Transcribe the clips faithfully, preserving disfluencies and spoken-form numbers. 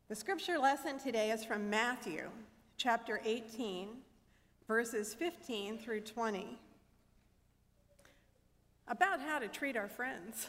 The scripture lesson today is from Matthew, chapter eighteen, verses fifteen through twenty, about how to treat our friends.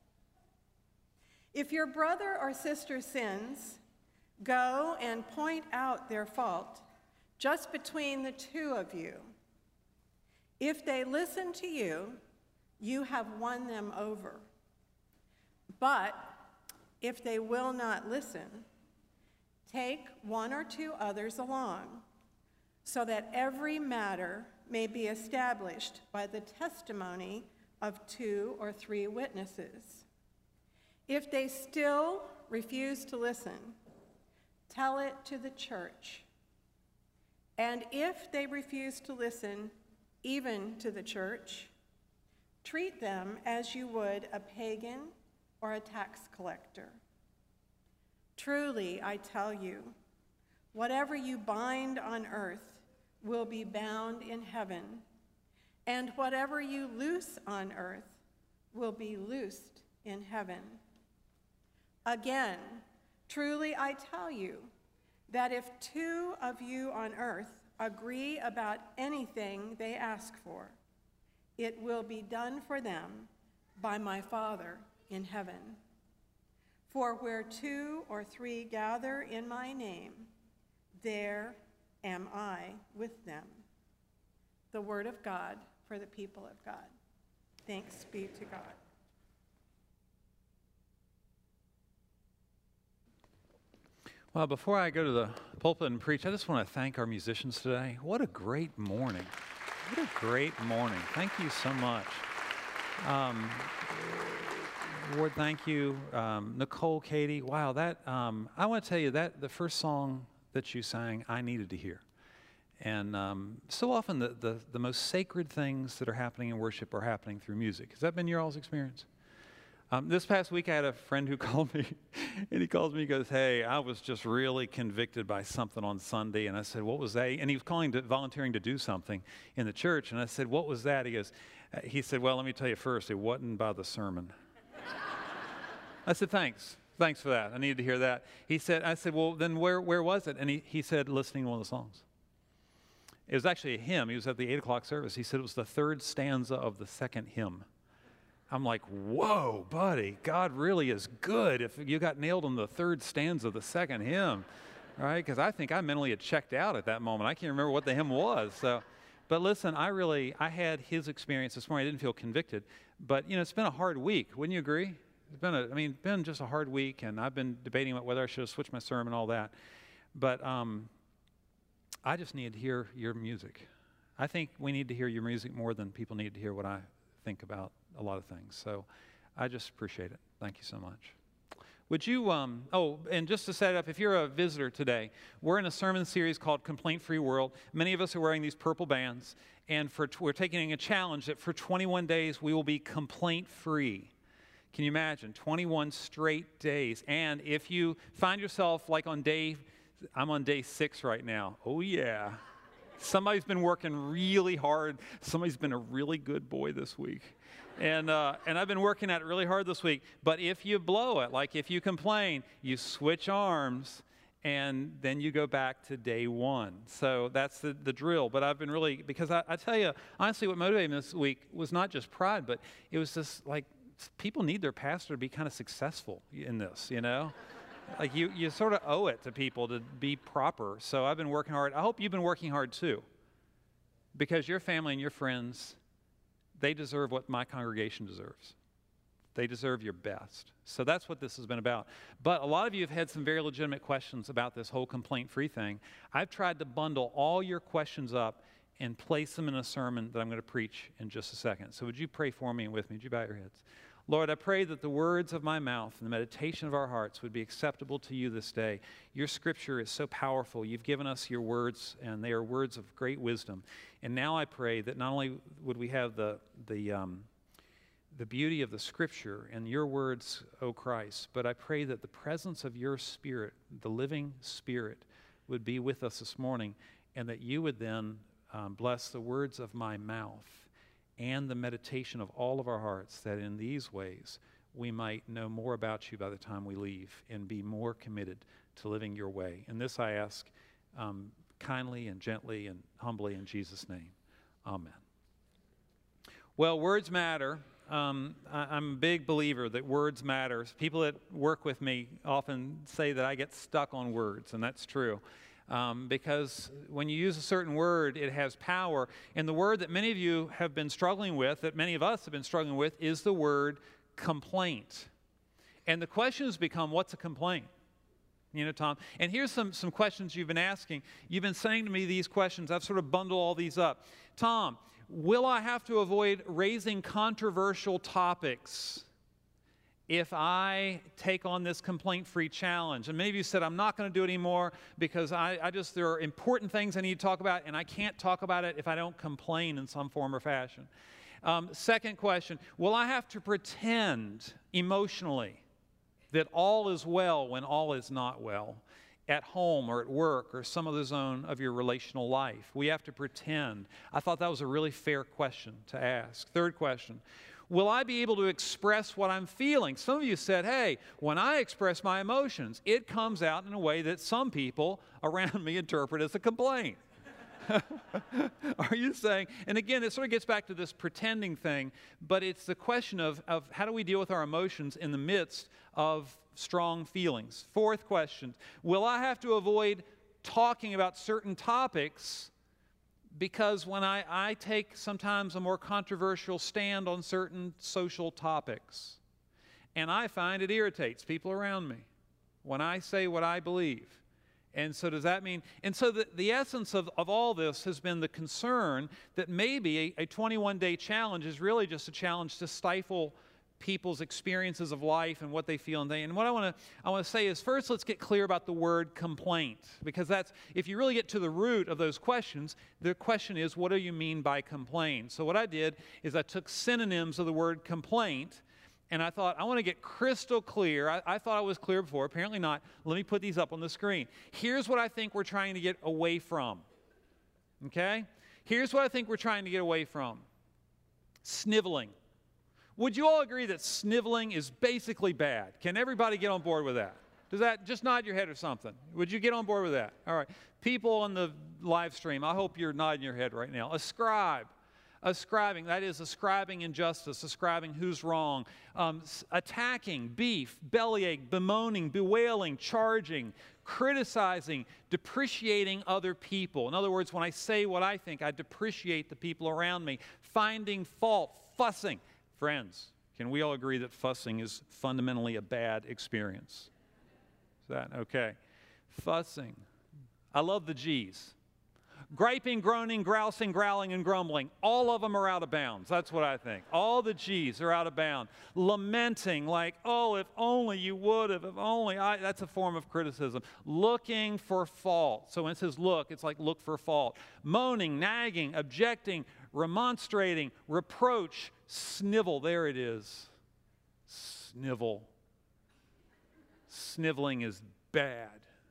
If your brother or sister sins, go and point out their fault just between the two of you. If they listen to you, you have won them over. But if they will not listen, take one or two others along, so that every matter may be established by the testimony of two or three witnesses. If they still refuse to listen, tell it to the church. And if they refuse to listen, even to the church, treat them as you would a pagan or a tax collector. Truly, I tell you, whatever you bind on earth will be bound in heaven, and whatever you loose on earth will be loosed in heaven. Again, truly I tell you that if two of you on earth agree about anything they ask for, it will be done for them by my Father in heaven. For where two or three gather in my name, there am I with them. The word of God for the people of God. Thanks be to God. Well, before I go to the pulpit and preach, I just want to thank our musicians today. What a great morning. What a great morning. Thank you so much. Um, Ward, thank you. Um, Nicole, Katie, wow, that, um, I want to tell you that the first song that you sang, I needed to hear. And um, so often the, the, the most sacred things that are happening in worship are happening through music. Has that been your all's experience? Um, this past week, I had a friend who called me, and he calls me, he goes, hey, I was just really convicted by something on Sunday. And I said, what was that? And he was calling to, volunteering to do something in the church. And I said, what was that? He goes, uh, he said, well, let me tell you first, it wasn't by the sermon. I said, thanks. Thanks for that. I needed to hear that. He said, I said, well, then where, where was it? And he, he said, listening to one of the songs. It was actually a hymn. He was at the eight o'clock service. He said it was the third stanza of the second hymn. I'm like, whoa, buddy, God really is good if you got nailed on the third stanza of the second hymn, right? Because I think I mentally had checked out at that moment. I can't remember what the hymn was. So, but listen, I really, I had his experience this morning. I didn't feel convicted. But, you know, it's been a hard week. Wouldn't you agree? It's been, a, I mean, been just a hard week, and I've been debating about whether I should have switched my sermon and all that. But um, I just need to hear your music. I think we need to hear your music more than people need to hear what I think about a lot of things. So I just appreciate it. Thank you so much. Would you, um, oh, and just to set it up, if you're a visitor today, we're in a sermon series called Complaint-Free World. Many of us are wearing these purple bands, and for we're taking a challenge that for twenty-one days we will be complaint-free. Can you imagine? twenty-one straight days. And if you find yourself like on day, I'm on day six right now. Oh, yeah. Somebody's been working really hard. Somebody's been a really good boy this week. And uh, and I've been working at it really hard this week. But if you blow it, like if you complain, you switch arms, and then you go back to day one. So that's the, the drill. But I've been really, because I, I tell you, honestly, what motivated me this week was not just pride, but it was just like, people need their pastor to be kind of successful in this, you know? Like you, you sort of owe it to people to be proper. So I've been working hard. I hope you've been working hard too, because your family and your friends, they deserve what my congregation deserves. They deserve your best. So that's what this has been about. But a lot of you have had some very legitimate questions about this whole complaint-free thing. I've tried to bundle all your questions up and place them in a sermon that I'm going to preach in just a second. So would you pray for me and with me? Would you bow your heads? Lord, I pray that the words of my mouth and the meditation of our hearts would be acceptable to you this day. Your scripture is so powerful. You've given us your words, and they are words of great wisdom. And now I pray that not only would we have the, the, um, the beauty of the scripture and your words, O Christ, but I pray that the presence of your Spirit, the living Spirit, would be with us this morning, and that you would then um, bless the words of my mouth and the meditation of all of our hearts, that in these ways we might know more about you by the time we leave and be more committed to living your way. And this I ask um, kindly and gently and humbly in Jesus' name. Amen. Well, words matter. Um, I, I'm a big believer that words matter. People that work with me often say that I get stuck on words, and that's true. Um, because when you use a certain word, it has power. And the word that many of you have been struggling with, that many of us have been struggling with, is the word complaint. And the question has become, what's a complaint? You know, Tom? And here's some, some questions you've been asking. You've been saying to me these questions. I've sort of bundled all these up. Tom, will I have to avoid raising controversial topics if I take on this complaint-free challenge? And many of you said, I'm not going to do it anymore because I, I just, there are important things I need to talk about, and I can't talk about it if I don't complain in some form or fashion. Um, second question, will I have to pretend emotionally that all is well when all is not well, at home or at work or some other zone of your relational life? We have to pretend. I thought that was a really fair question to ask. Third question, will I be able to express what I'm feeling? Some of you said, hey, when I express my emotions, it comes out in a way that some people around me interpret as a complaint. Are you saying, and again, it sort of gets back to this pretending thing, but it's the question of, of how do we deal with our emotions in the midst of strong feelings? Fourth question, will I have to avoid talking about certain topics because when I, I take sometimes a more controversial stand on certain social topics, and I find it irritates people around me when I say what I believe. And so does that mean, and so the, the essence of, of all this has been the concern that maybe a twenty-one day challenge is really just a challenge to stifle people's experiences of life and what they feel and they. And what I want to I want to say is, first, let's get clear about the word complaint, because that's, if you really get to the root of those questions, the question is, what do you mean by complaint? So what I did is I took synonyms of the word complaint, and I thought, I want to get crystal clear. I, I thought I was clear before. Apparently not. Let me put these up on the screen. Here's what I think we're trying to get away from. Okay? Here's what I think we're trying to get away from. Sniveling. Would you all agree that sniveling is basically bad? Can everybody get on board with that? Does that, just nod your head or something. Would you get on board with that? All right. People on the live stream, I hope you're nodding your head right now. Ascribe. Ascribing, that is ascribing injustice, ascribing who's wrong, um, attacking, beef, bellyache, bemoaning, bewailing, charging, criticizing, depreciating other people. In other words, when I say what I think, I depreciate the people around me. Finding fault, fussing. Friends, can we all agree that fussing is fundamentally a bad experience? Is that okay? Fussing. I love the G's. Griping, groaning, grousing, growling, and grumbling. All of them are out of bounds. That's what I think. All the G's are out of bounds. Lamenting, like, oh, if only you would have, if only I, that's a form of criticism. Looking for fault. So when it says look, it's like look for fault. Moaning, nagging, objecting, remonstrating, reproach, snivel. There it is. Snivel. Sniveling is bad.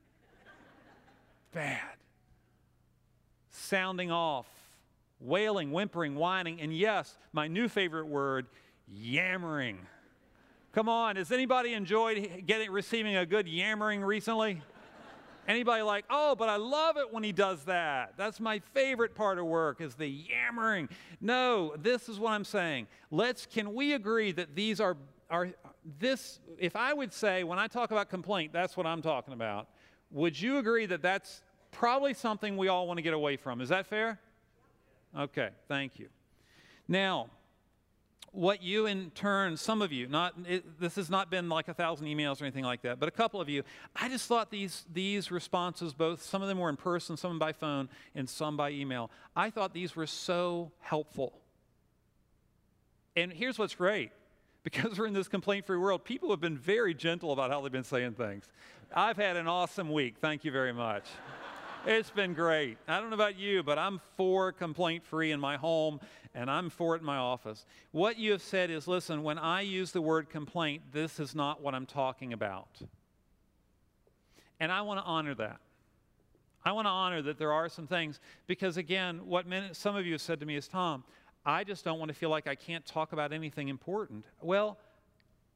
Bad. Sounding off, wailing, whimpering, whining, and yes, my new favorite word, yammering. Come on, has anybody enjoyed getting receiving a good yammering recently? Anybody like, oh, but I love it when he does that. That's my favorite part of work, is the yammering. No, this is what I'm saying. Let's, can we agree that these are, are this, if I would say, when I talk about complaint, that's what I'm talking about, would you agree that that's probably something we all want to get away from? Is that fair? Okay, thank you. Now, what you in turn, some of you, not it, this has not been like a thousand emails or anything like that, but a couple of you, I just thought these, these responses, both, some of them were in person, some by phone, and some by email, I thought these were so helpful. And here's what's great. Because we're in this complaint-free world, people have been very gentle about how they've been saying things. I've had an awesome week. Thank you very much. It's been great. I don't know about you, but I'm for complaint-free in my home, and I'm for it in my office. What you have said is, listen, when I use the word complaint, this is not what I'm talking about. And I want to honor that. I want to honor that there are some things, because again, what many, some of you have said to me is, Tom, I just don't want to feel like I can't talk about anything important. Well,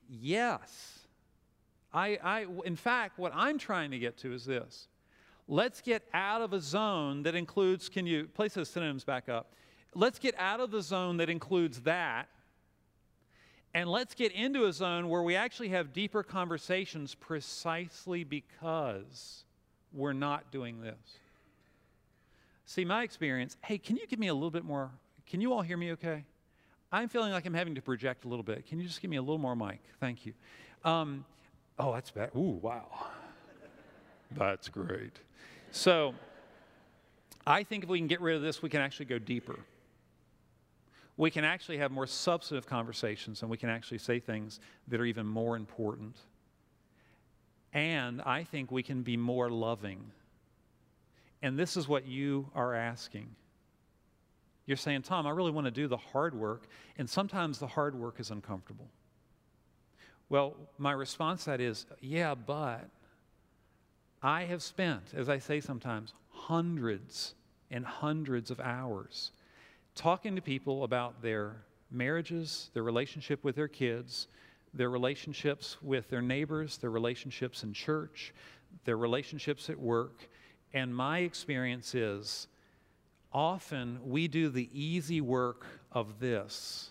Yes. I, I, in fact, what I'm trying to get to is this. Let's get out of a zone that includes, can you place those synonyms back up? Let's get out of the zone that includes that, and let's get into a zone where we actually have deeper conversations precisely because we're not doing this. See, my experience, hey, can you give me a little bit more, can you all hear me okay? I'm feeling like I'm having to project a little bit. Can you just give me a little more mic? Thank you. Um, oh, that's bad. Ooh, wow. That's great. So, I think if we can get rid of this, we can actually go deeper. We can actually have more substantive conversations, and we can actually say things that are even more important. And I think we can be more loving. And this is what you are asking. You're saying, Tom, I really want to do the hard work, and sometimes the hard work is uncomfortable. Well, my response to that is, yeah, but I have spent, as I say sometimes, hundreds and hundreds of hours talking to people about their marriages, their relationship with their kids, their relationships with their neighbors, their relationships in church, their relationships at work. And my experience is, often we do the easy work of this,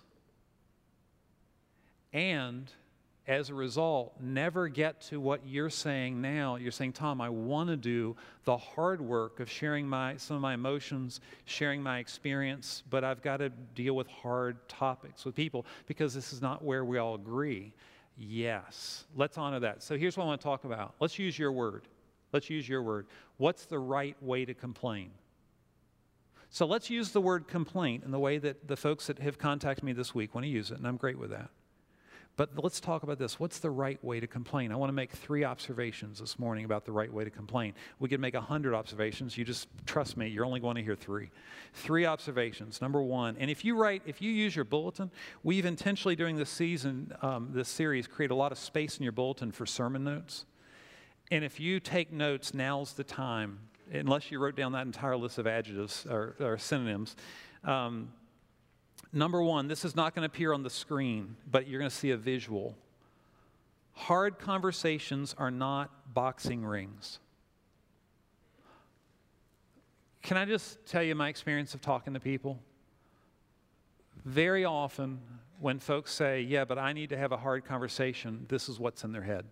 and as a result, never get to what you're saying now. You're saying, Tom, I want to do the hard work of sharing my some of my emotions, sharing my experience, but I've got to deal with hard topics with people because this is not where we all agree. Yes, let's honor that. So here's what I want to talk about. Let's use your word. Let's use your word. What's the right way to complain? So let's use the word complaint in the way that the folks that have contacted me this week want to use it, and I'm great with that. But let's talk about this. What's the right way to complain? I want to make three observations this morning about the right way to complain. We could make a hundred observations. You just trust me, you're only going to hear three. Three observations. Number one, and if you write, if you use your bulletin, we've intentionally during this season, um, this series, create a lot of space in your bulletin for sermon notes. And if you take notes, now's the time, unless you wrote down that entire list of adjectives or, or synonyms. Um, Number one, this is not going to appear on the screen, but you're going to see a visual. Hard conversations are not boxing rings. Can I just tell you my experience of talking to people? Very often, when folks say, yeah, but I need to have a hard conversation, this is what's in their head.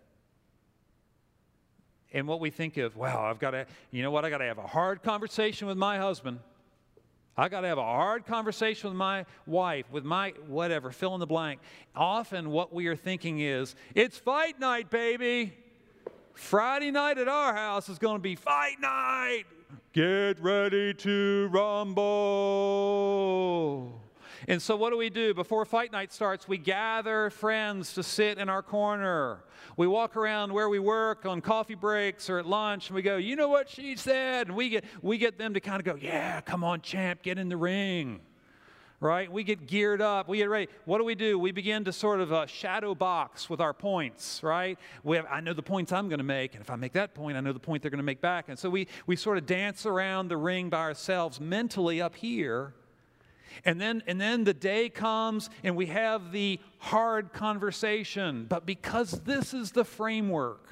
And what we think of, wow, I've got to, you know what, I got to have a hard conversation with my husband. I got to have a hard conversation with my wife, with my whatever, fill in the blank. Often what we are thinking is, it's fight night, baby. Friday night at our house is going to be fight night. Get ready to rumble. And so what do we do? Before fight night starts, we gather friends to sit in our corner. We walk around where we work on coffee breaks or at lunch, and we go, you know what she said? And we get, we get them to kind of go, yeah, come on, champ, get in the ring. Right? We get geared up. We get ready. What do we do? We begin to sort of uh, shadow box with our points, right? We have, I know the points I'm going to make, and if I make that point, I know the point they're going to make back. And so we, we sort of dance around the ring by ourselves mentally up here. And then, and then the day comes and we have the hard conversation. But because this is the framework,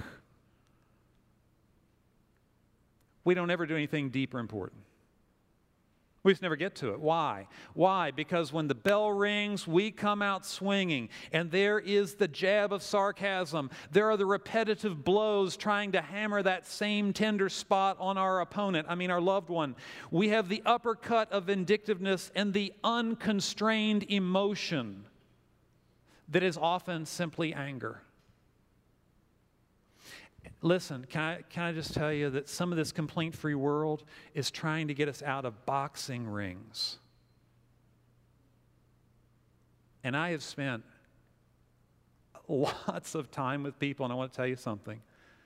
we don't ever do anything deep or important. We just never get to it. Why? Why? Because when the bell rings, we come out swinging. And there is the jab of sarcasm. There are the repetitive blows trying to hammer that same tender spot on our opponent, I mean our loved one. We have the uppercut of vindictiveness and the unconstrained emotion that is often simply anger. Listen, can I, can I just tell you that some of this complaint-free world is trying to get us out of boxing rings. And I have spent lots of time with people, and I want to tell you something.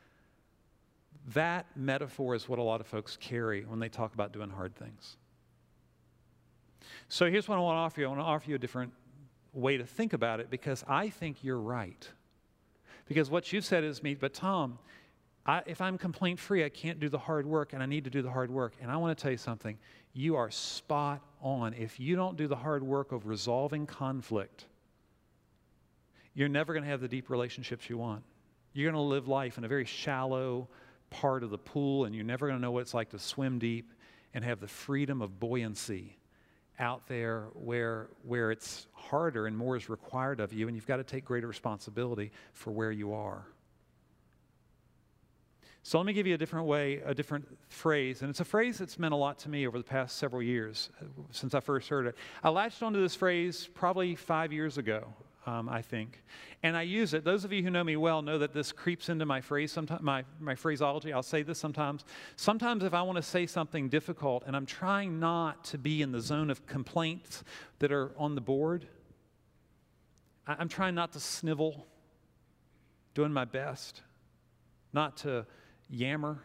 That metaphor is what a lot of folks carry when they talk about doing hard things. So here's what I want to offer you. I want to offer you a different way to think about it because I think you're right. Because what you've said is me, but Tom, I, if I'm complaint-free, I can't do the hard work, and I need to do the hard work. And I want to tell you something. You are spot on. If you don't do the hard work of resolving conflict, you're never going to have the deep relationships you want. You're going to live life in a very shallow part of the pool, and you're never going to know what it's like to swim deep and have the freedom of buoyancy out there where, where it's harder and more is required of you, and you've got to take greater responsibility for where you are. So let me give you a different way, a different phrase, and it's a phrase that's meant a lot to me over the past several years since I first heard it. I latched onto this phrase probably five years ago, um, I think, and I use it. Those of you who know me well know that this creeps into my phrase, sometimes, my, my phraseology. I'll say this sometimes. Sometimes if I want to say something difficult and I'm trying not to be in the zone of complaints that are on the board, I, I'm trying not to snivel, doing my best, not to yammer,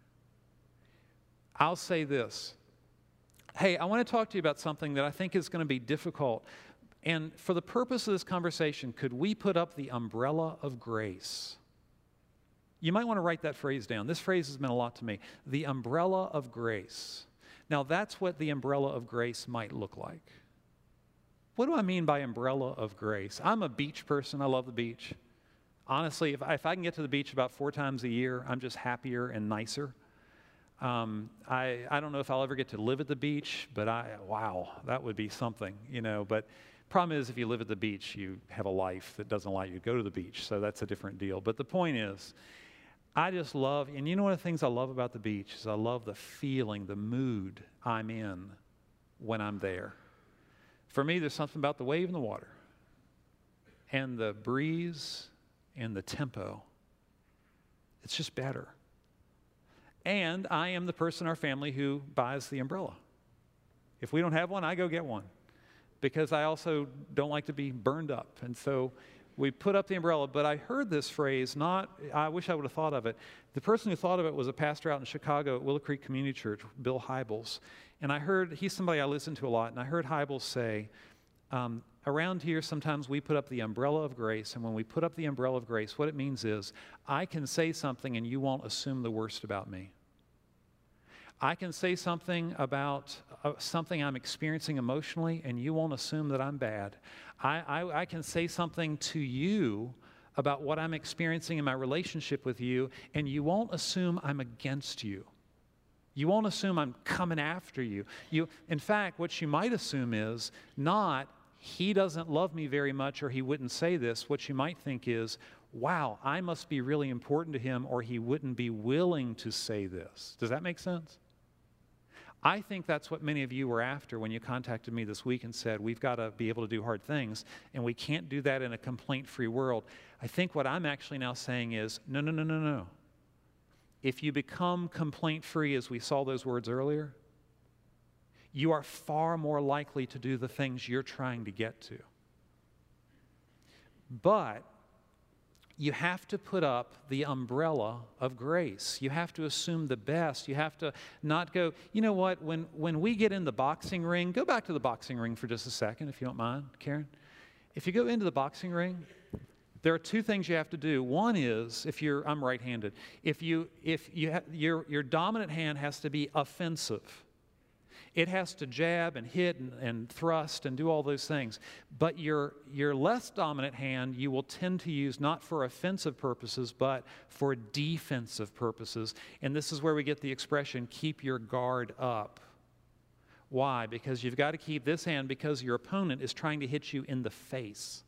I'll say this. Hey, I want to talk to you about something that I think is going to be difficult. And for the purpose of this conversation, could we put up the umbrella of grace? You might want to write that phrase down. This phrase has meant a lot to me. The umbrella of grace. Now, that's what the umbrella of grace might look like. What do I mean by umbrella of grace? I'm a beach person. I love the beach. Honestly, if I, if I can get to the beach about four times a year, I'm just happier and nicer. Um, I, I don't know if I'll ever get to live at the beach, but I, wow, that would be something, you know. But problem is, if you live at the beach, you have a life that doesn't allow you to go to the beach, so that's a different deal. But the point is, I just love, and you know one of the things I love about the beach is I love the feeling, the mood I'm in when I'm there. For me, there's something about the wave in the water and the breeze and the tempo. It's just better. And I am the person in our family who buys the umbrella. If we don't have one, I go get one because I also don't like to be burned up. And so we put up the umbrella, but I heard this phrase, not, I wish I would have thought of it. The person who thought of it was a pastor out in Chicago at Willow Creek Community Church, Bill Hybels. And I heard, he's somebody I listen to a lot, and I heard Hybels say, um, around here, sometimes we put up the umbrella of grace, and when we put up the umbrella of grace, what it means is, I can say something and you won't assume the worst about me. I can say something about uh, something I'm experiencing emotionally, and you won't assume that I'm bad. I, I, I can say something to you about what I'm experiencing in my relationship with you, and you won't assume I'm against you. You won't assume I'm coming after you. You, in fact, what you might assume is not, he doesn't love me very much or he wouldn't say this. What you might think is, wow, I must be really important to him or he wouldn't be willing to say this. Does that make sense? I think that's what many of you were after when you contacted me this week and said, we've got to be able to do hard things, and we can't do that in a complaint-free world. I think what I'm actually now saying is, no, no, no, no, no. If you become complaint-free, as we saw those words earlier, you are far more likely to do the things you're trying to get to. But you have to put up the umbrella of grace. You have to assume the best. You have to not go, you know what, when, when we get in the boxing ring, go back to the boxing ring for just a second, if you don't mind, Karen. If you go into the boxing ring, there are two things you have to do. One is, if you're, I'm right-handed, if you, if you ha, your, your dominant hand has to be offensive. It has to jab and hit and, and thrust and do all those things. But your, your less dominant hand, you will tend to use not for offensive purposes, but for defensive purposes. And this is where we get the expression, keep your guard up. Why? Because you've got to keep this hand because your opponent is trying to hit you in the face.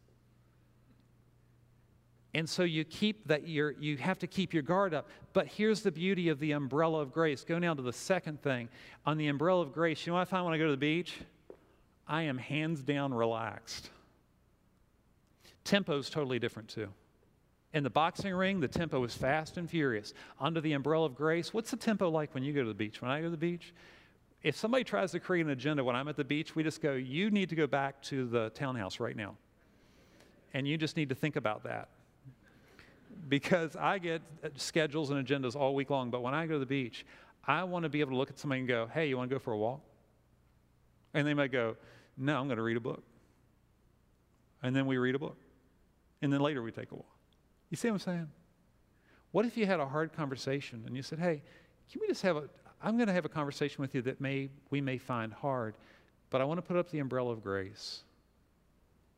And so you keep that, you're, you have to keep your guard up. But here's the beauty of the umbrella of grace. Go now to the second thing. On the umbrella of grace, you know what I find when I go to the beach? I am hands down relaxed. Tempo's totally different too. In the boxing ring, the tempo is fast and furious. Under the umbrella of grace, what's the tempo like when you go to the beach? When I go to the beach, if somebody tries to create an agenda when I'm at the beach, we just go, you need to go back to the townhouse right now. And you just need to think about that. Because I get schedules and agendas all week long, but when I go to the beach, I want to be able to look at somebody and go, hey, you want to go for a walk? And they might go, no, I'm going to read a book. And then we read a book. And then later we take a walk. You see what I'm saying? What if you had a hard conversation and you said, hey, can we just have a, I'm going to have a conversation with you that may we may find hard, but I want to put up the umbrella of grace.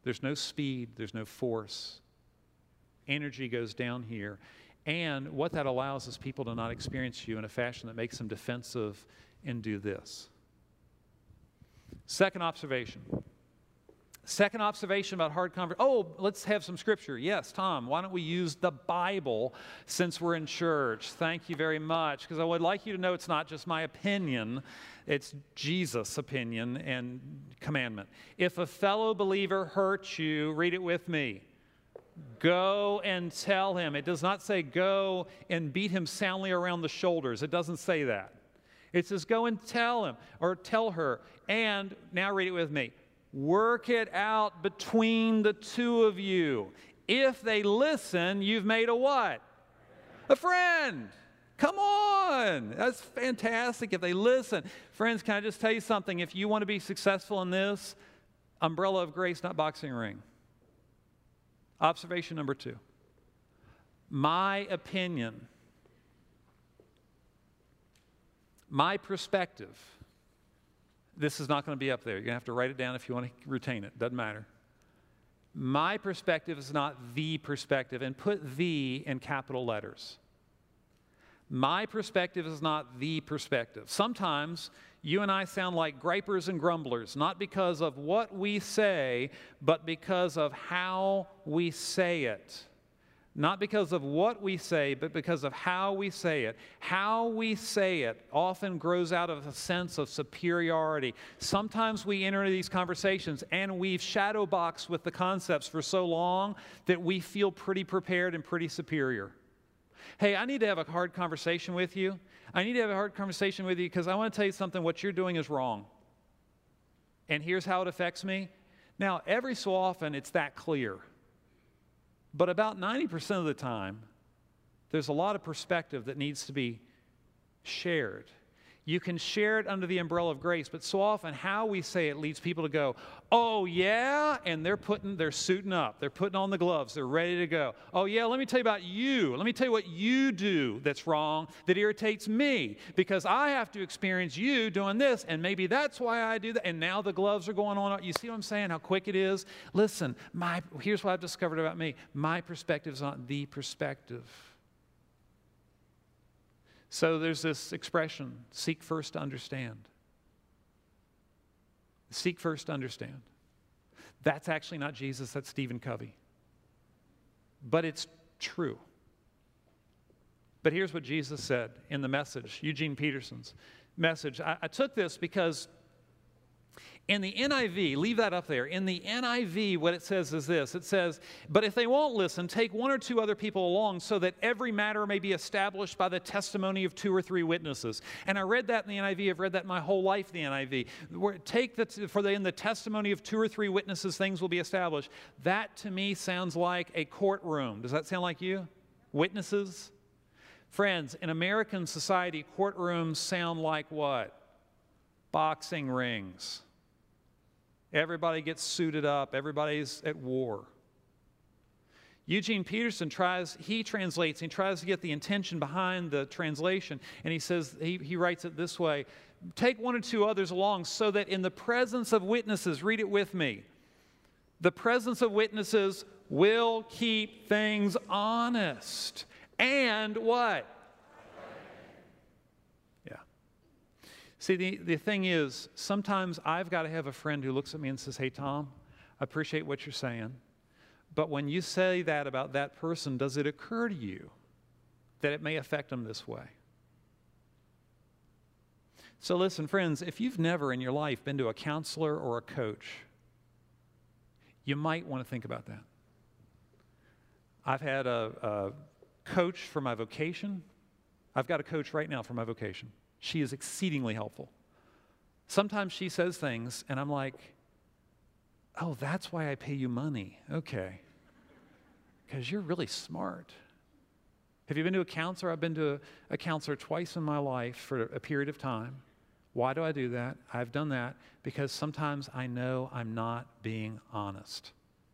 There's no speed. There's no force. Energy goes down here. And what that allows is people to not experience you in a fashion that makes them defensive and do this. Second observation. Second observation about hard conversation. Oh, let's have some scripture. Yes, Tom, why don't we use the Bible since we're in church? Thank you very much, because I would like you to know it's not just my opinion. It's Jesus' opinion and commandment. If a fellow believer hurts you, read it with me. Go and tell him. It does not say go and beat him soundly around the shoulders. It doesn't say that. It says go and tell him or tell her. And now read it with me. Work it out between the two of you. If they listen, you've made a what? A friend. Come on. That's fantastic if they listen. Friends, can I just tell you something? If you want to be successful in this, umbrella of grace, not boxing ring. Observation number two. My opinion, my perspective, this is not going to be up there. You're going to have to write it down if you want to retain it. Doesn't matter. My perspective is not the perspective, and put the in capital letters. My perspective is not the perspective. Sometimes you and I sound like gripers and grumblers, not because of what we say, but because of how we say it. Not because of what we say, but because of how we say it. How we say it often grows out of a sense of superiority. Sometimes we enter into these conversations and we've shadow boxed with the concepts for so long that we feel pretty prepared and pretty superior. Hey, I need to have a hard conversation with you. I need to have a hard conversation with you because I want to tell you something. What you're doing is wrong. And here's how it affects me. Now, every so often, it's that clear. But about ninety percent of the time, there's a lot of perspective that needs to be shared. You can share it under the umbrella of grace, but so often how we say it leads people to go, oh yeah, and they're putting, they're suiting up, they're putting on the gloves, they're ready to go. Oh yeah, let me tell you about you. Let me tell you what you do that's wrong, that irritates me, because I have to experience you doing this, and maybe that's why I do that, and now the gloves are going on. You see what I'm saying, how quick it is? Listen, my, here's what I've discovered about me. My perspective is not the perspective. So there's this expression, seek first to understand. Seek first to understand. That's actually not Jesus, that's Stephen Covey. But it's true. But here's what Jesus said in the Message, Eugene Peterson's message. I, I took this because in the N I V, leave that up there. In the N I V, what it says is this. It says, but if they won't listen, take one or two other people along so that every matter may be established by the testimony of two or three witnesses. And I read that in the N I V. I've read that my whole life, the N I V. Where take the, for the, in the testimony of two or three witnesses, things will be established. That to me sounds like a courtroom. Does that sound like you? Witnesses? Friends, in American society, courtrooms sound like what? Boxing rings. Everybody gets suited up. Everybody's at war. Eugene Peterson tries, he translates, he tries to get the intention behind the translation, and he says, he, he writes it this way, take one or two others along so that in the presence of witnesses, read it with me, the presence of witnesses will keep things honest. And what? See, the, the thing is, sometimes I've got to have a friend who looks at me and says, hey, Tom, I appreciate what you're saying, but when you say that about that person, does it occur to you that it may affect them this way? So listen, friends, if you've never in your life been to a counselor or a coach, you might want to think about that. I've had a, a coach for my vocation. I've got a coach right now for my vocation. She is exceedingly helpful. Sometimes she says things, and I'm like, oh, that's why I pay you money. Okay. Because you're really smart. Have you been to a counselor? I've been to a, a counselor twice in my life for a period of time. Why do I do that? I've done that because sometimes I know I'm not being honest.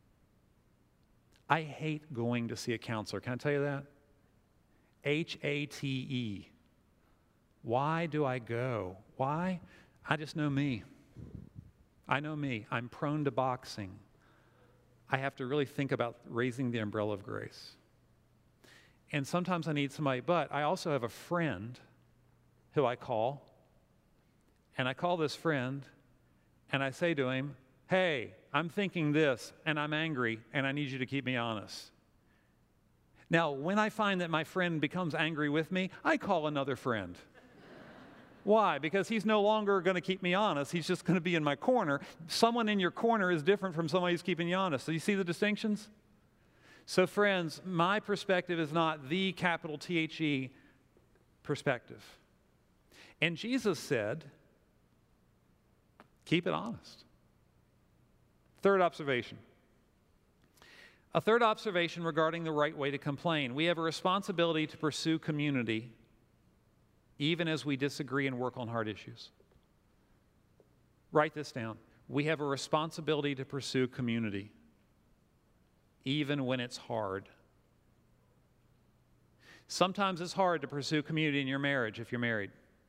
I hate going to see a counselor. Can I tell you that? H A T E. Why do I go? Why? I just know me. I know me. I'm prone to boxing. I have to really think about raising the umbrella of grace. And sometimes I need somebody, but I also have a friend who I call, and I call this friend, and I say to him, hey, I'm thinking this, and I'm angry, and I need you to keep me honest. Now, when I find that my friend becomes angry with me, I call another friend. Why? Because he's no longer going to keep me honest. He's just going to be in my corner. Someone in your corner is different from somebody who's keeping you honest. So you see the distinctions? So friends, my perspective is not the capital T H E perspective. And Jesus said, keep it honest. Third observation. A third observation regarding the right way to complain. We have a responsibility to pursue community even as we disagree and work on hard issues. Write this down. We have a responsibility to pursue community even when it's hard. Sometimes it's hard to pursue community in your marriage if you're married.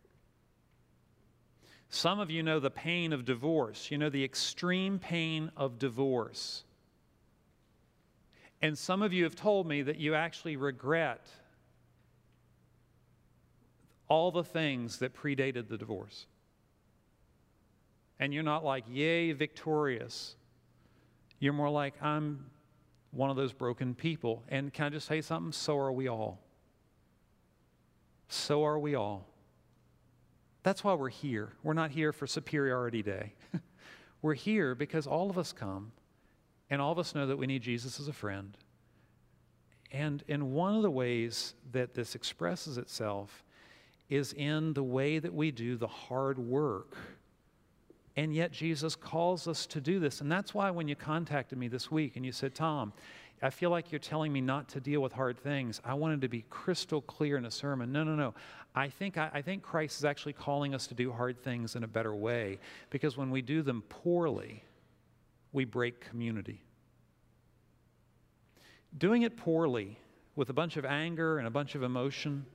Some of you know the pain of divorce. You know the extreme pain of divorce. And some of you have told me that you actually regret all the things that predated the divorce. And you're not like, yay, victorious. You're more like, I'm one of those broken people. And can I just say something? So are we all. So are we all. That's why we're here. We're not here for Superiority Day. We're here because all of us come, and all of us know that we need Jesus as a friend. And in one of the ways that this expresses itself is in the way that we do the hard work. And yet Jesus calls us to do this. And that's why when you contacted me this week and you said, Tom, I feel like you're telling me not to deal with hard things. I wanted to be crystal clear in a sermon. No, no, no. I think, I, I think Christ is actually calling us to do hard things in a better way, because when we do them poorly, we break community. Doing it poorly with a bunch of anger and a bunch of emotion.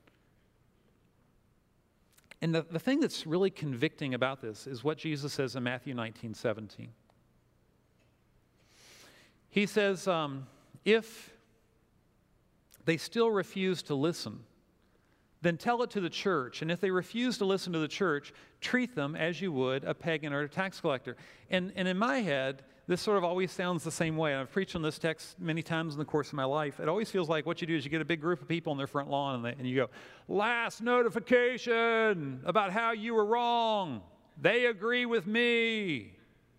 And the, the thing that's really convicting about this is what Jesus says in Matthew nineteen seventeen. He says, um, if they still refuse to listen, then tell it to the church. And if they refuse to listen to the church, treat them as you would a pagan or a tax collector. And, and in my head, this sort of always sounds the same way. I've preached on this text many times in the course of my life. It always feels like what you do is you get a big group of people on their front lawn, and, they, and you go, last notification about how you were wrong. They agree with me.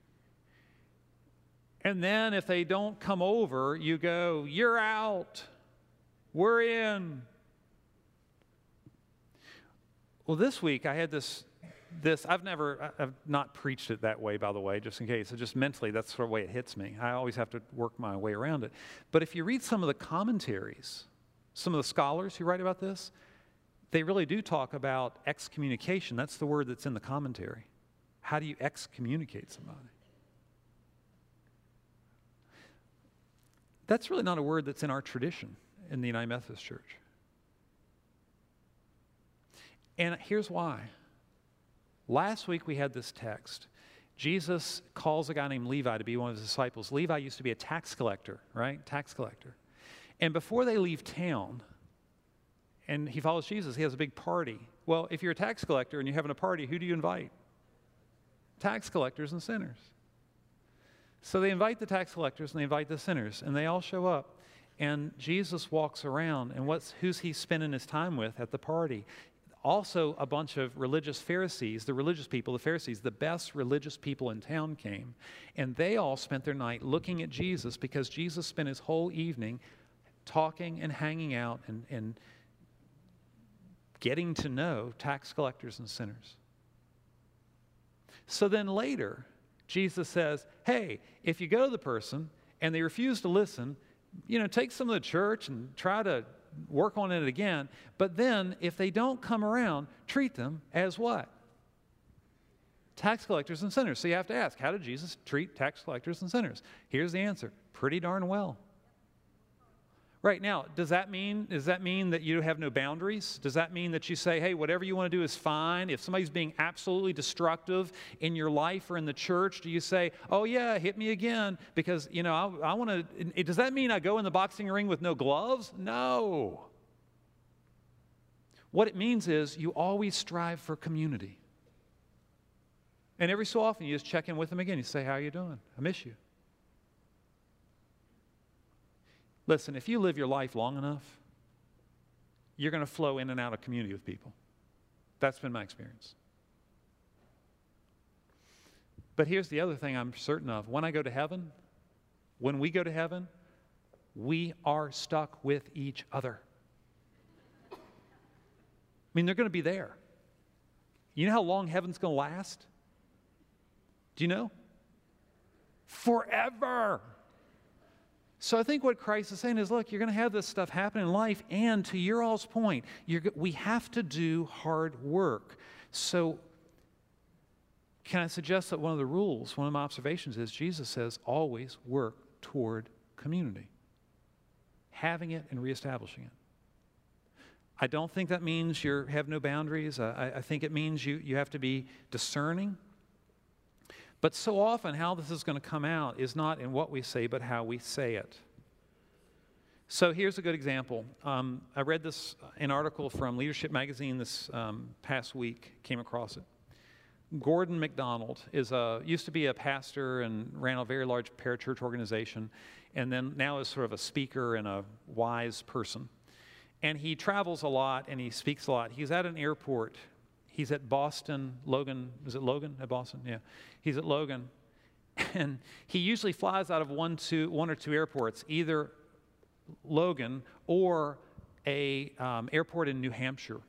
And then if they don't come over, you go, you're out. We're in. Well, this week I had this, this I've never, I've not preached it that way, by the way, just in case. So just mentally, that's the way it hits me. I always have to work my way around it. But if you read some of the commentaries, some of the scholars who write about this, they really do talk about excommunication. That's the word that's in the commentary. How do you excommunicate somebody? That's really not a word that's in our tradition in the United Methodist Church. And here's why. Last week we had this text. Jesus calls a guy named Levi to be one of his disciples. Levi used to be a tax collector, right? Tax collector. And before they leave town, and he follows Jesus, he has a big party. Well, if you're a tax collector and you're having a party, who do you invite? Tax collectors and sinners. So they invite the tax collectors and they invite the sinners, and they all show up. And Jesus walks around, and what's who's he spending his time with at the party? Also, a bunch of religious Pharisees, the religious people, the Pharisees, the best religious people in town came, and they all spent their night looking at Jesus because Jesus spent his whole evening talking and hanging out and, and getting to know tax collectors and sinners. So then later, Jesus says, hey, if you go to the person and they refuse to listen, you know, take some of the church and try to work on it again. But then if they don't come around, treat them as what? Tax collectors and sinners. So you have to ask, how did Jesus treat tax collectors and sinners? Here's the answer. Pretty darn well. Right now, does that mean does that mean that you have no boundaries? Does that mean that you say, hey, whatever you want to do is fine? If somebody's being absolutely destructive in your life or in the church, do you say, oh yeah, hit me again? Because, you know, I, I want to, does that mean I go in the boxing ring with no gloves? No. What it means is you always strive for community. And every so often you just check in with them again. You say, how are you doing? I miss you. Listen, if you live your life long enough, you're going to flow in and out of community with people. That's been my experience. But here's the other thing I'm certain of. When I go to heaven, when we go to heaven, we are stuck with each other. I mean, they're going to be there. You know how long heaven's going to last? Do you know? Forever. So I think what Christ is saying is, look, you're going to have this stuff happen in life, and to your all's point, you're, we have to do hard work. So can I suggest that one of the rules, one of my observations is Jesus says, always work toward community, having it and reestablishing it. I don't think that means you have no boundaries. I, I think it means you, you have to be discerning. But so often how this is going to come out is not in what we say, but how we say it. So here's a good example. Um, I read this, an article from Leadership Magazine this um, past week, came across it. Gordon MacDonald is a, used to be a pastor and ran a very large parachurch organization, and then now is sort of a speaker and a wise person. And he travels a lot and he speaks a lot. He's at an airport. He's at Boston, Logan, is it Logan at Boston? Yeah. He's at Logan. And he usually flies out of one, two, one or two airports, either Logan or a um, airport in New Hampshire.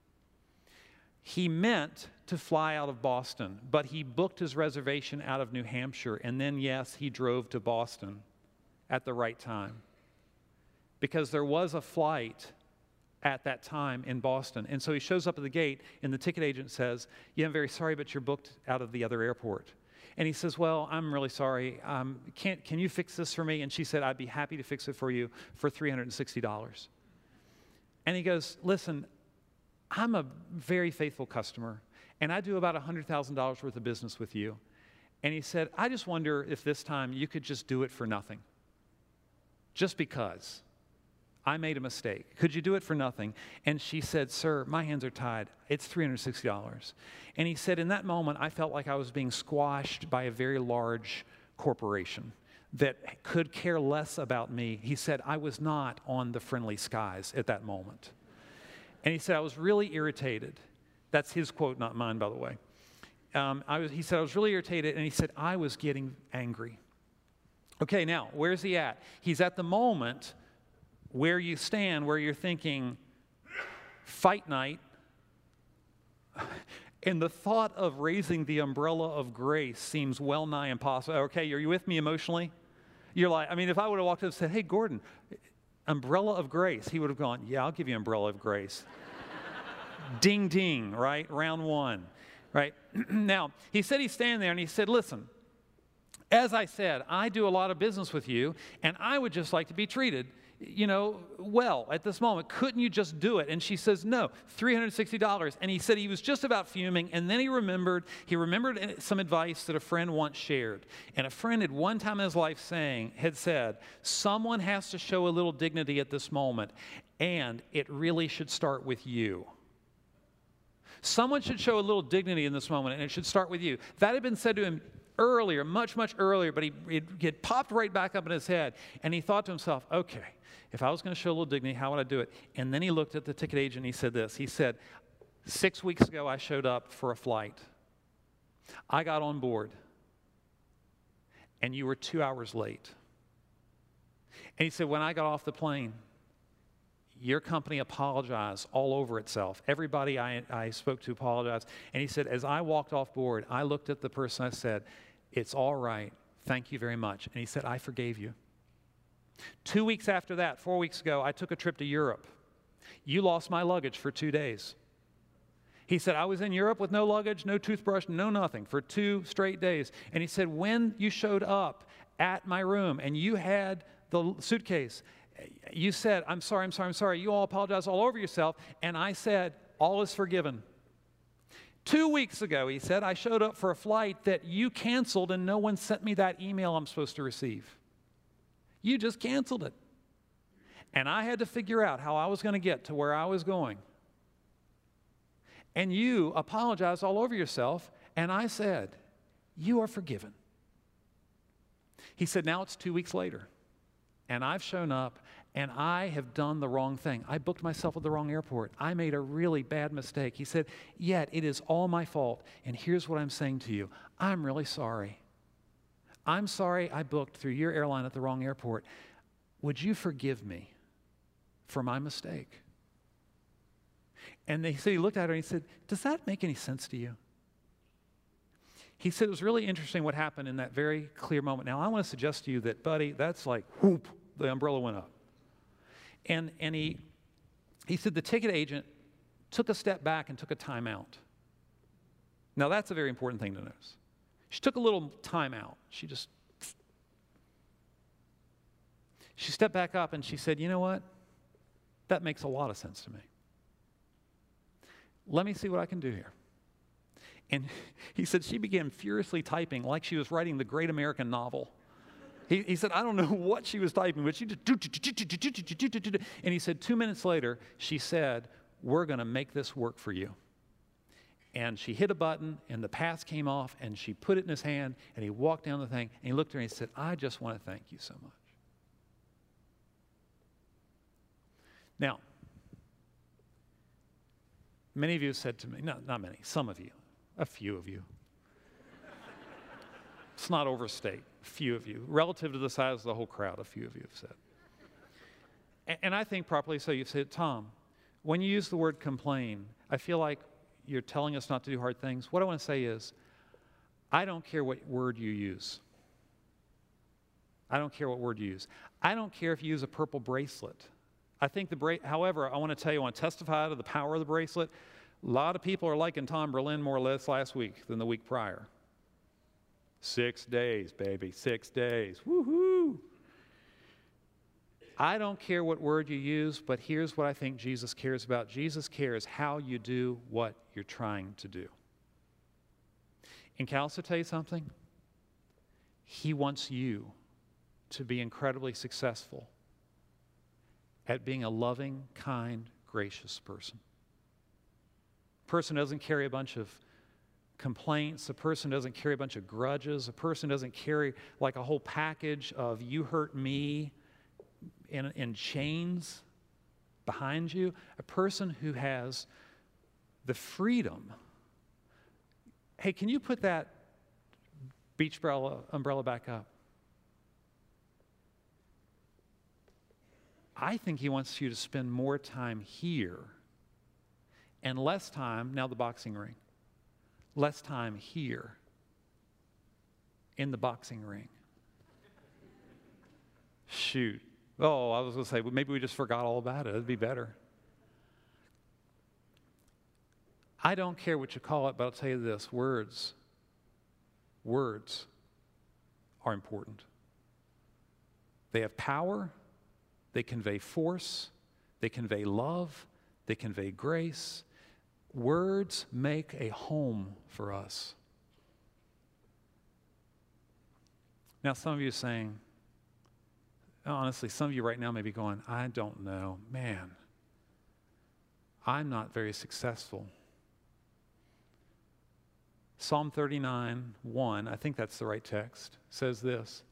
He meant to fly out of Boston, but he booked his reservation out of New Hampshire, and then, yes, he drove to Boston at the right time. Because there was a flight at that time in Boston. And so he shows up at the gate, and the ticket agent says, yeah, I'm very sorry, but you're booked out of the other airport. And he says, well, I'm really sorry. Um, can't, can you fix this for me? And she said, I'd be happy to fix it for you for three hundred sixty dollars. And he goes, listen, I'm a very faithful customer, and I do about one hundred thousand dollars worth of business with you. And he said, I just wonder if this time you could just do it for nothing. Just because I made a mistake. Could you do it for nothing? And she said, sir, my hands are tied. It's three hundred sixty dollars. And he said, in that moment, I felt like I was being squashed by a very large corporation that could care less about me. He said, I was not on the friendly skies at that moment. And he said, I was really irritated. That's his quote, not mine, by the way. Um, I was, he said, I was really irritated, and he said, I was getting angry. Okay, now, where's he at? He's at the moment where you stand, where you're thinking, fight night, and the thought of raising the umbrella of grace seems well nigh impossible. Okay, are you with me emotionally? You're like, I mean, if I would have walked up and said, hey, Gordon, umbrella of grace, he would have gone, yeah, I'll give you umbrella of grace. Ding, ding, right? Round one, right? Now, he said he's standing there, and he said, listen, as I said, I do a lot of business with you, and I would just like to be treated, you know, well, at this moment. Couldn't you just do it? And she says, no, three hundred sixty dollars. And he said he was just about fuming, and then he remembered, he remembered some advice that a friend once shared. And a friend at one time in his life saying, had said, someone has to show a little dignity at this moment, and it really should start with you. Someone should show a little dignity in this moment, and it should start with you. That had been said to him earlier, much, much earlier, but he, it, it popped right back up in his head, and he thought to himself, okay, if I was going to show a little dignity, how would I do it? And then he looked at the ticket agent, and he said this. He said, six weeks ago, I showed up for a flight. I got on board, and you were two hours late. And he said, when I got off the plane, your company apologized all over itself. Everybody I, I spoke to apologized. And he said, as I walked off board, I looked at the person, I said, it's all right. Thank you very much. And he said, I forgave you. Two weeks after that, four weeks ago, I took a trip to Europe. You lost my luggage for two days. He said, I was in Europe with no luggage, no toothbrush, no nothing for two straight days. And he said, when you showed up at my room and you had the suitcase, You said, I'm sorry, I'm sorry, I'm sorry. You all apologize all over yourself. And I said, all is forgiven. Two weeks ago, he said, I showed up for a flight that you canceled and no one sent me that email I'm supposed to receive. You just canceled it. And I had to figure out how I was going to get to where I was going. And you apologized all over yourself, and I said, you are forgiven. He said, now it's two weeks later, and I've shown up, and I have done the wrong thing. I booked myself at the wrong airport. I made a really bad mistake. He said, yet it is all my fault, and here's what I'm saying to you. I'm really sorry. I'm sorry I booked through your airline at the wrong airport. Would you forgive me for my mistake? And they said, he looked at her and he said, does that make any sense to you? He said it was really interesting what happened in that very clear moment. Now, I want to suggest to you that, buddy, that's like, whoop, the umbrella went up. And, and he, he said the ticket agent took a step back and took a time out. Now, that's a very important thing to notice. She took a little time out. She just, she stepped back up and she said, you know what? That makes a lot of sense to me. Let me see what I can do here. And he said she began furiously typing like she was writing the great American novel. He, he said, I don't know what she was typing, but she just, and he said two minutes later, she said, we're going to make this work for you. And she hit a button, and the pass came off, and she put it in his hand, and he walked down the thing, and he looked at her and he said, I just want to thank you so much. Now, many of you said to me, no, not many, some of you, a few of you. Let's not overstate, a few of you. Relative to the size of the whole crowd, a few of you have said. And, and I think properly so, you've said, Tom, when you use the word complain, I feel like you're telling us not to do hard things. What I want to say is, I don't care what word you use. I don't care what word you use. I don't care if you use a purple bracelet. I think the bra- however, I want to tell you, I want to testify to the power of the bracelet. A lot of people are liking Tom Berlin more or less last week than the week prior. Six days, baby, six days. Woohoo! I don't care what word you use, but here's what I think Jesus cares about. Jesus cares how you do what you're trying to do. And can I also tell you something? He wants you to be incredibly successful at being a loving, kind, gracious person. A person doesn't carry a bunch of complaints. A person doesn't carry a bunch of grudges. A person doesn't carry like a whole package of you hurt me in, in chains behind you. A person who has the freedom. Hey, can you put that beach umbrella, umbrella back up? I think he wants you to spend more time here and less time, now the boxing ring, less time here in the boxing ring. Shoot. Oh, I was going to say, well, maybe we just forgot all about it. It'd be better. I don't care what you call it, but I'll tell you this. Words, words are important. They have power. They convey force, they convey love, they convey grace. Words make a home for us. Now, some of you are saying, honestly, some of you right now may be going, I don't know, man, I'm not very successful. Psalm thirty-nine, one, I think that's the right text, says this.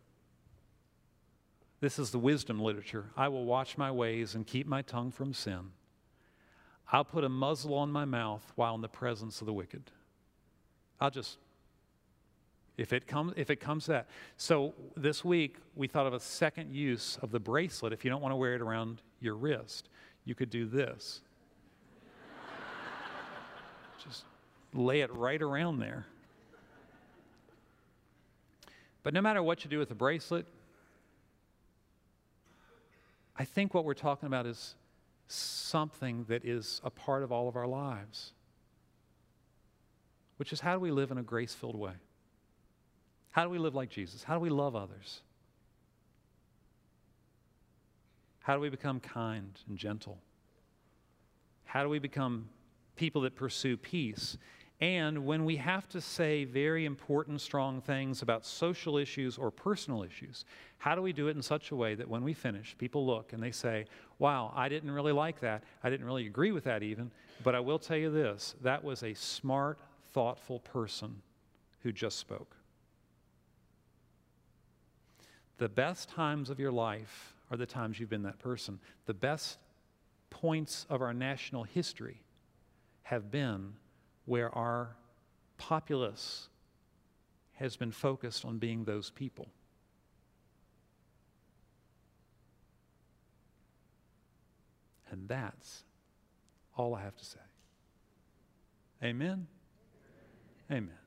This is the wisdom literature. I will watch my ways and keep my tongue from sin. I'll put a muzzle on my mouth while in the presence of the wicked. I'll just, if it comes, if it comes to that. So this week, we thought of a second use of the bracelet. If you don't want to wear it around your wrist, you could do this. Just lay it right around there. But no matter what you do with the bracelet, I think what we're talking about is something that is a part of all of our lives, which is how do we live in a grace-filled way? How do we live like Jesus? How do we love others? How do we become kind and gentle? How do we become people that pursue peace? And when we have to say very important, strong things about social issues or personal issues, how do we do it in such a way that when we finish, people look and they say, wow, I didn't really like that. I didn't really agree with that even. But I will tell you this, that was a smart, thoughtful person who just spoke. The best times of your life are the times you've been that person. The best points of our national history have been where our populace has been focused on being those people. And that's all I have to say. Amen? Amen.